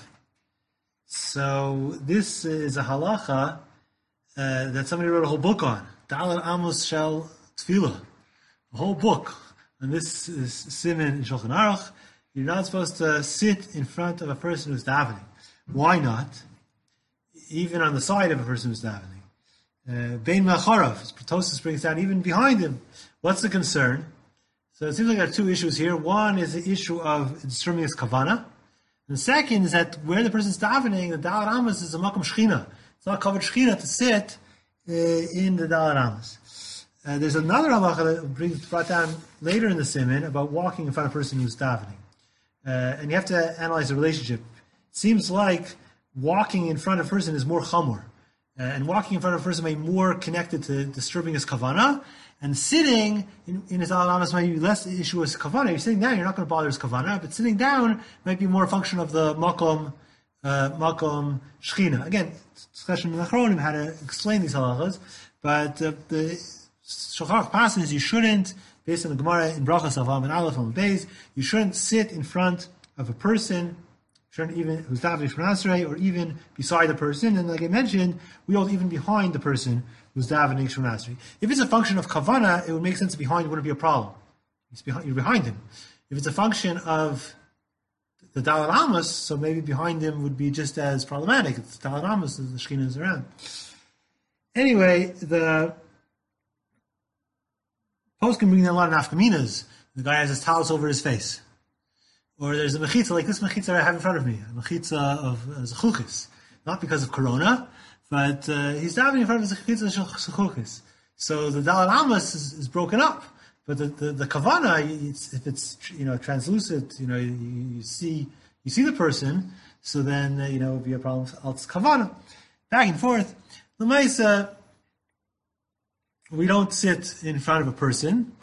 So this is a halacha that somebody wrote a whole book on. Dalet amos shel tefillah. A whole book. And this is Simen in Shulchan Aruch. You're not supposed to sit in front of a person who's davening. Why not? Even on the side of a person who's davening. Bein Macharav, Tosis brings down even behind him. What's the concern? So it seems like there are two issues here. One is the issue of disturbing his kavana. And the second is that where the person's davening, the Dalet Amos is a makom shechina. It's not covered shechina to sit in the Dalet Amos. There's another halacha that brought down later in the Siman about walking in front of a person who's davening. And you have to analyze the relationship. It seems like walking in front of a person is more chamor. And walking in front of a person may be more connected to disturbing his kavana, and sitting in his Dalet Amos might be less the issue as kavana. You're sitting down, you're not going to bother his kavana, but sitting down might be more a function of the makom shechina. Again, discussion in the Achronim how to explain these halachas, but the Shulchan Aruch passes you shouldn't, based on the Gemara in Brachas Avam and Aleph on Beis, you shouldn't sit in front of a person shouldn't even who's davening Shemona Esrei, or even beside the person. And like I mentioned, we hold even behind the person who's davening Shemona Esrei. If it's a function of kavana, it would make sense behind wouldn't be a problem. You're behind him. If it's a function of the Dalet Amos, so maybe behind him would be just as problematic. It's Dalet Amos, the Shekhinah is around. Anyway, the post can bring in a lot of nafkaminas. The guy has his towels over his face. Or there's a mechitza, like this mechitza I have in front of me, a mechitza of zechuchis. Not because of corona, but he's davening in front of his mechitza of zechuchis. So the Dalet Amos is broken up. But the kavana, if it's translucent, you see the person, so then it would be a problem. It's kavana, back and forth. L'maisa, we don't sit in front of a person.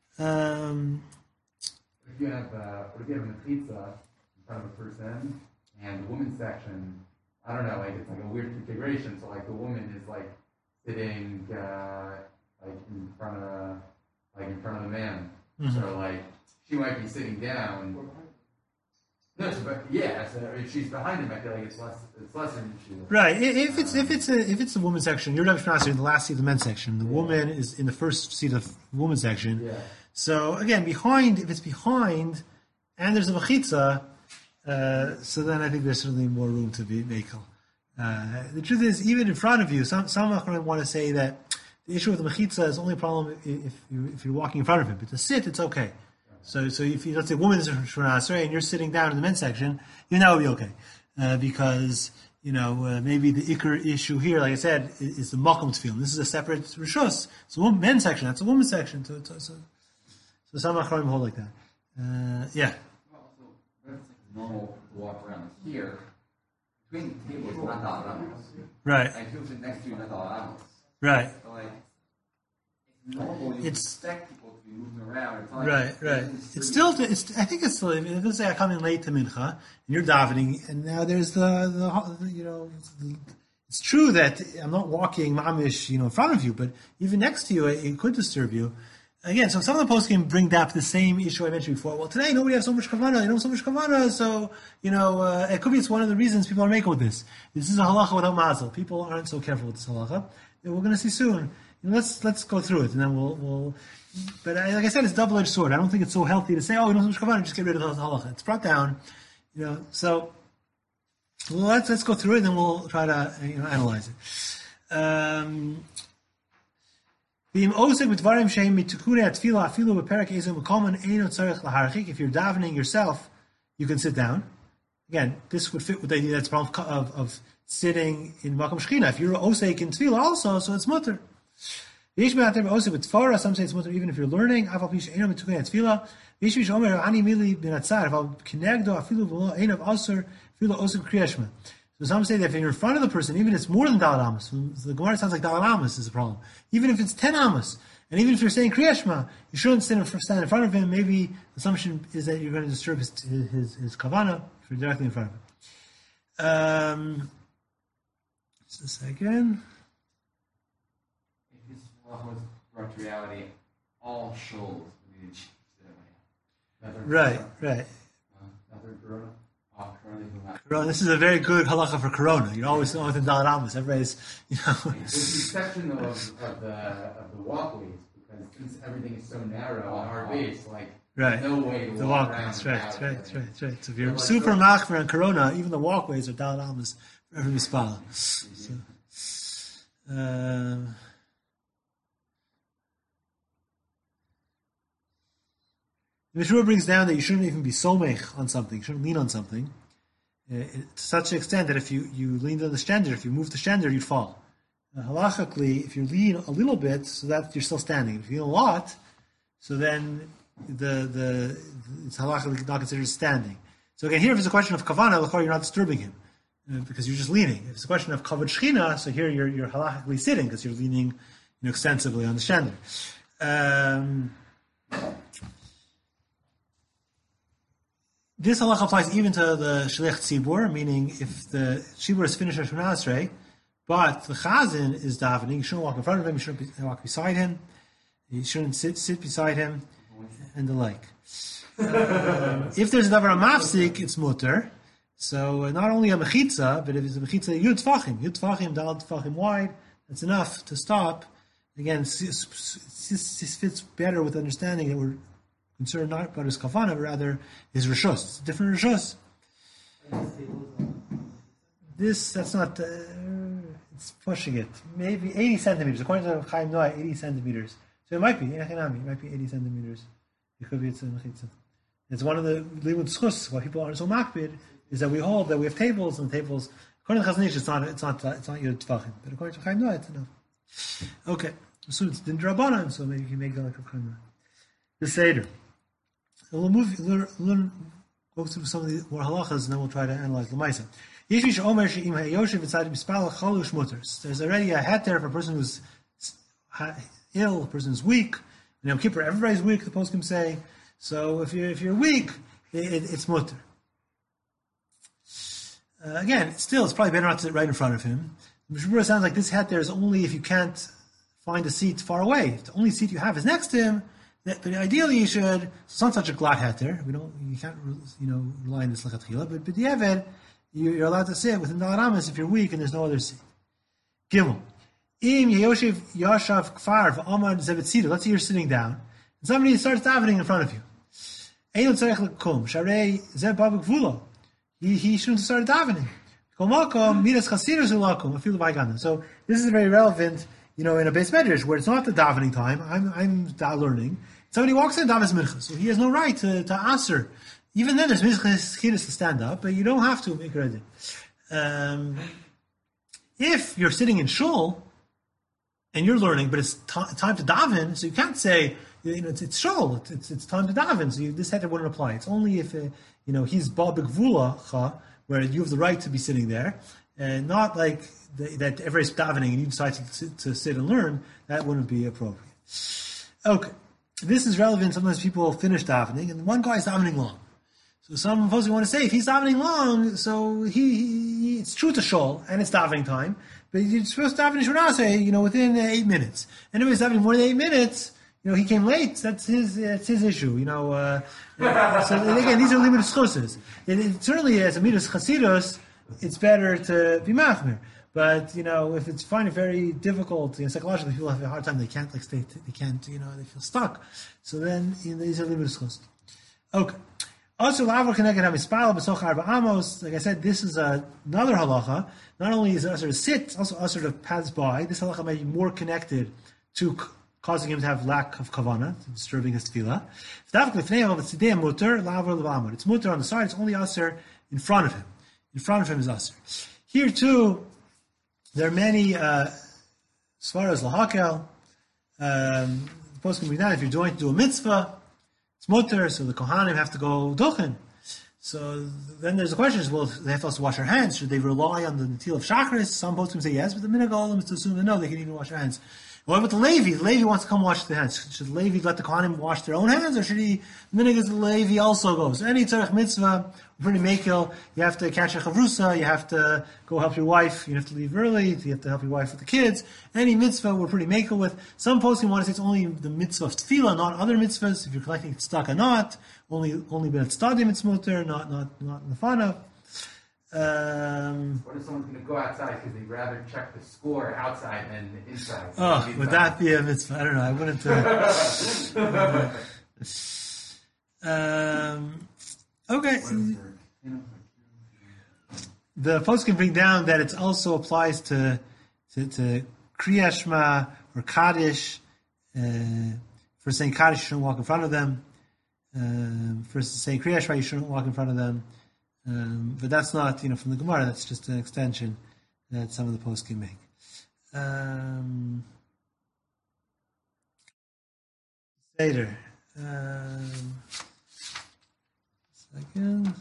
If you have a mechitza in front of a person, and the women's section, I don't know, like it's like a weird configuration. So like the woman is like sitting like in front of the man. Mm-hmm. So like she might be sitting down. No, so if she's behind him, I feel like it's less an issue. Right. If it's the women's section, you're not in the last seat of the men's section. The woman is in the first seat of the women's section. Yeah. So again, if it's behind, and there's a mechitza, So then I think there's certainly more room to be mekel. The truth is, even in front of you, some Achronim want to say that the issue with the mechitza is only a problem if you're walking in front of him. But to sit, it's okay. So if you, let's say, a woman is in Shemona Esrei and you're sitting down in the men's section, even that would be okay, because maybe the ikar issue here, like I said, is the makom tefillin. This is a separate rishus. It's a men's section. That's a woman's section. So some Achronim hold like that. Yeah. Well, so that's like normal to walk around here. Between the tables, not Daled Amos. Right. Like people sit next to you, not Daled Amos. Right. So like, it's normal. You expect people to be moving around. It's not like Right. It's still. I think it's still. Let's say I come in late to mincha and you're davening, and now there's the it's true that I'm not walking mamish, in front of you, but even next to you, it could disturb you. Again, so some of the posts can bring up the same issue I mentioned before. Well, today nobody has so much kavanah, so it could be it's one of the reasons people are making with this. This is a halacha without mazel. People aren't so careful with this halacha. And we're going to see soon. Let's go through it, and then we'll. But like I said, it's a double-edged sword. I don't think it's so healthy to say, we don't have so much kavanah, just get rid of the halacha. It's brought down, So let's go through it, and then we'll try to analyze it. If you're davening yourself, you can sit down. Again, this would fit with the idea that's a problem of sitting in Makam Shechina. If you're osek in tefillah also, so it's mutter. Some say it's mutter even if you're learning. So some say that if you're in front of the person, even if it's more than Daled Amos, so the Gemara sounds like Daled Amos is a problem. Even if it's 10 Amos, and even if you're saying Kriya Shema, you shouldn't stand in front of him. Maybe the assumption is that you're going to disturb his kavanah if you're directly in front of him. Just a second. If this halacha was brought to reality, all shoals would need to change. Right. Another corona. Corona. This is a very good halacha for Corona. You're always within Daled Amos. Everybody's, With the exception of the walkways, because since everything is so narrow on our base, right. No way to the walk walkways. around. Right. So if you're super machmer on Corona, even the walkways are Daled Amos for every mispala. So, the Mishra brings down that you shouldn't even be somech on something. You shouldn't lean on something to such an extent that if you leaned on the shender, if you moved the shender, you'd fall. Halachically, if you lean a little bit, so that you're still standing. If you lean a lot, so then it's halachically not considered standing. So again, here if it's a question of kavanah, you're not disturbing him because you're just leaning. If it's a question of kavod shechina, so here you're halachically sitting because you're leaning extensively on the shender. This halacha applies even to the shliach tzibur, meaning if the tzibur is finished at Shemona Esrei, but the chazan is davening, you shouldn't walk in front of him, you shouldn't walk beside him, you shouldn't sit beside him, and the like. If there's a davar mafsik, it's mutter. So not only a mechitza, but if it's a mechitza yud tfachim, dal tfachim wide, that's enough to stop. Again, this fits better with understanding that we're concerned not about his kavanah, but rather his rishus. It's a different rishus. That's not, it's pushing it. Maybe 80 centimeters. According to Chaim Noah, 80 centimeters. So it might be 80 centimeters. It could be it's a mechitza. It's one of the limud schus, why people aren't so makbid, is that we hold that we have tables, and tables, according to Chazon Ish, it's not yud tfachim. But according to Chaim Noah, it's enough. Okay. So it's din drabanan, so maybe you can make that like a Chaim Noah. The Seder. So we'll go through some of the more halachas, and then we'll try to analyze the Maisa. There's already a heter for a person who's ill, a person who's weak. Yom Kippur, everybody's weak, the poskim say. So if you're weak, it's mutter. Again, it's probably better not to sit right in front of him. The Mishmura sounds like this heter is only if you can't find a seat far away. If the only seat you have is next to him, but ideally you should. It's not such a glad heter. You can't rely on this lechatchila. But b'diavad, you're allowed to sit within Daled Amos if you're weak and there's no other seat. Gimel. Im yoshev yashav kfar v'amad zevetzidu. Let's say you're sitting down and somebody starts davening in front of you. Einu tzarech lekum sharei zeh babuk vulo. he shouldn't have started davening. So this is very relevant, in a base medrash where it's not the davening time. I'm learning. Somebody walks in davens mincha, so he has no right to answer. Even then, there's minchas to stand up, but you don't have to make ready. If you're sitting in shul and you're learning, but it's time to daven, so you can't say it's shul. It's time to daven. So this heter wouldn't apply. It's only if he's ba b'gvula where you have the right to be sitting there, and not like that everybody's davening and you decide to sit and learn. That wouldn't be appropriate. Okay, this is relevant. Sometimes people finish davening, and one guy is davening long. So some folks want to say if he's davening long, so he it's true to shul and it's davening time, but you're supposed to daven shonaseh, within 8 minutes. And if he's davening more than 8 minutes, he came late. That's his issue. So again, these are limited schusses. Certainly, as a midas chasidus, it's better to be machmir. But if it's find it very difficult, psychologically, people have a hard time. They can't stay. They can't. They feel stuck. So then these are limited schusses. Okay. Also, like I said, this is another halacha. Not only is it usher to sit, also usher to pass by. This halacha may be more connected to causing him to have lack of kavana, disturbing his tefillah. It's mutter on the side. It's only usher in front of him. In front of him is usher. Here too, there are many svaras lahakel. Supposed to be that if you're going to do a mitzvah. It's mutter, so the kohanim have to go duchen. So then there's the question: they have to also wash their hands? Should they rely on the natil of shachris? Some poskim say yes, but the minhag olam is to assume that no, they can even wash their hands. What about the Levi? The Levi wants to come wash their hands. Should the Levi let the kohanim wash their own hands, or should the minhag is the Levi also goes? So any tzarech mitzvah, pretty makil. You have to catch a chavrusa. You have to go help your wife. You have to leave early. You have to help your wife with the kids. Any mitzvah, we're pretty makil with. Some poskim want to say it's only the mitzvah of tefillah, not other mitzvahs. If you're collecting tzedakah or not, only ben stadim it's mutter, not nefana. What if someone's going to go outside because they'd rather check the score outside than inside? Oh, would that be a mitzvah? I don't know. I wouldn't. Okay. The post can bring down that it also applies to Kriya Shema or Kaddish. For saying Kaddish, you shouldn't walk in front of them. For saying Kriya Shema, you shouldn't walk in front of them. But that's not, from the Gemara. That's just an extension that some of the posts can make. Seder. Second.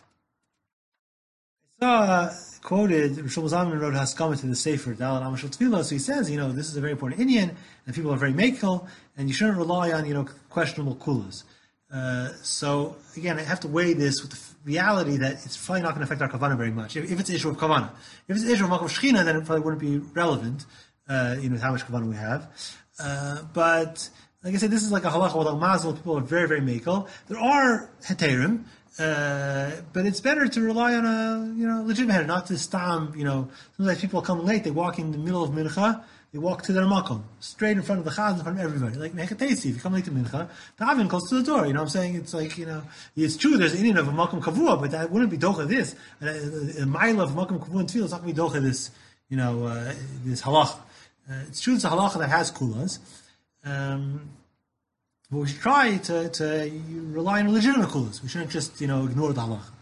I saw quoted, Rishon Zalman wrote Haskama to the Sefer, Dalet Amashal Tefillah, so he says, this is a very important Indian, and people are very makil, and you shouldn't rely on, questionable kulas. So again, I have to weigh this with the reality that it's probably not going to affect our kavanah very much. If it's an issue of kavanah, if it's an issue of makom shechina, then it probably wouldn't be relevant. How much kavanah we have. But like I said, this is like a halacha with al-mazel. People are very, very mekel. There are heterim, but it's better to rely on a legitimate heter, not to stam. Sometimes people come late. They walk in the middle of mincha. They walk to their makom, straight in front of the chaz, in front of everybody. Like mechatesi, if you come late to mincha, the oven goes to the door. I'm saying? It's like, it's true there's an Indian of a makom kavua, but that wouldn't be docha this. A mile of makom kavua and tefillah is not going to be docha this, this halacha. It's true it's a halacha that has kulas. But we should try to rely on legitimate kulas. We shouldn't just, ignore the halacha.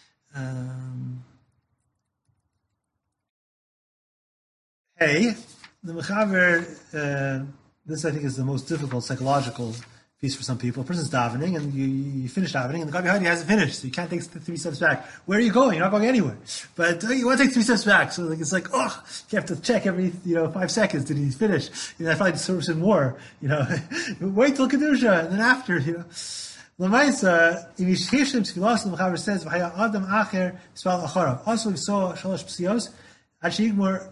The mechaber, this I think is the most difficult psychological piece for some people. A person's davening, and you finish davening, and the guy behind you hasn't finished, so you can't take 3 steps back. Where are you going? You're not going anywhere. But you want to take 3 steps back, so it's like, you have to check every 5 seconds. Did he finish? I probably deserve some more. Wait till kedusha, and then after. L'maisa, if yishchishim tefillah, the mechaber says, "V'haya adam acher spal acharav." Also, we saw shalosh psios. So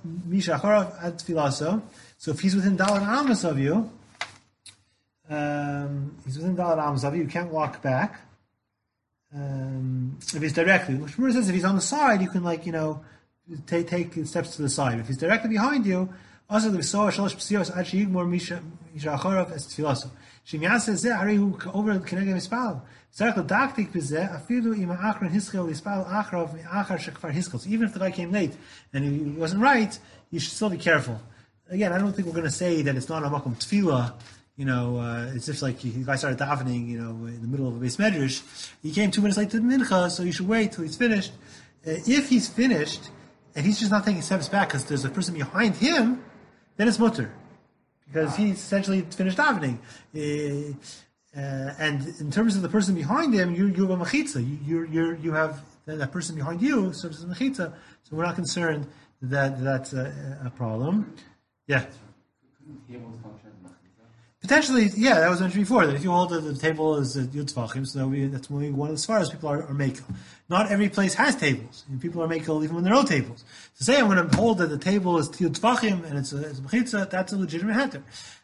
if he's within Dalet Amos of you, you can't walk back. If he's directly, which says if he's on the side, you can take steps to the side. If he's directly behind you, Also, the Besoa Shalosh Psios Achi Yigmor Misha Achorov as Tfilaso. Shimyasa Zeh Ari Hu over Kenegem Mispal. Circle Daktik Bizeh Afidu Ima Achron Hiskil Mispal Achrov Achar Shakfar Hiskil. So even if the guy came late and he wasn't right, you should still be careful. Again, I don't think we're going to say that it's not a makom tefillah. It's just like the guy started davening, in the middle of a base medrash. He came 2 minutes late to the mincha, so you should wait till he's finished. If he's finished and he's just not taking steps back because there's a person behind him, then it's mutter, because he's essentially finished davening. And in terms of the person behind him, you have a mechitza. You have that person behind you serves as a mechitza. So we're not concerned that that's a problem. Yeah. Potentially, yeah, that was mentioned before, that if you hold that the table is Yud Tvachim, so that's maybe one of the svaras people are makel. Not every place has tables. And people are makel even when there are no tables. To say I'm going to hold that the table is Yud Tvachim and it's a mechitza, that's a legitimate heter.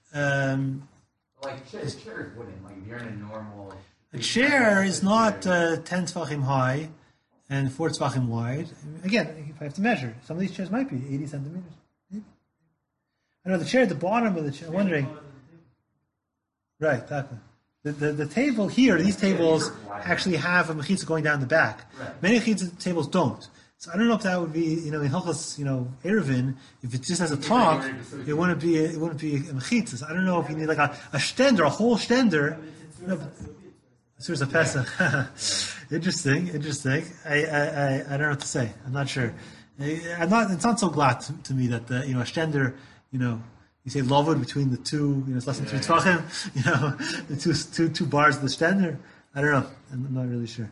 Like chairs wouldn't. Like if you're in a normal. A chair is not 10 Tvachim high and 4 Tvachim wide. Again, if I have to measure, some of these chairs might be 80 centimeters. I know the chair at the bottom of the chair. I'm wondering. Right, exactly. The table here, these tables actually have a mechitza going down the back. Right. Many mechitza tables don't. So I don't know if that would be, in Hilchos, Eruvin, if it just has a top, it wouldn't be a mechitza. So I don't know if you need like a stender, a whole stender. There's a Pesach. Interesting. I don't know what to say. I'm not sure. It's not so glad to me that a stender, you say lavud between the two, it's less than 3 tvachim, the two bars of the stender. I don't know. I'm not really sure.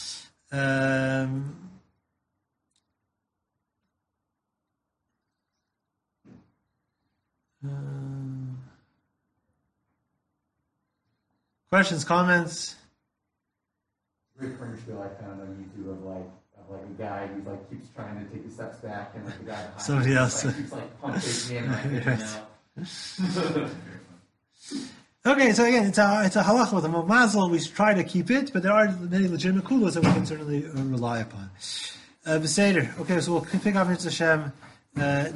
Questions, comments? Great French bill I found on YouTube of a guy who's keeps trying to take the steps back and the guy behind somebody him else keeps pump faking in Okay, so again, it's a halacha with a mazel. We try to keep it, but there are many legitimate kulos that we can certainly rely upon. Beseder. Okay, so we'll pick up Mitzvah Hashem.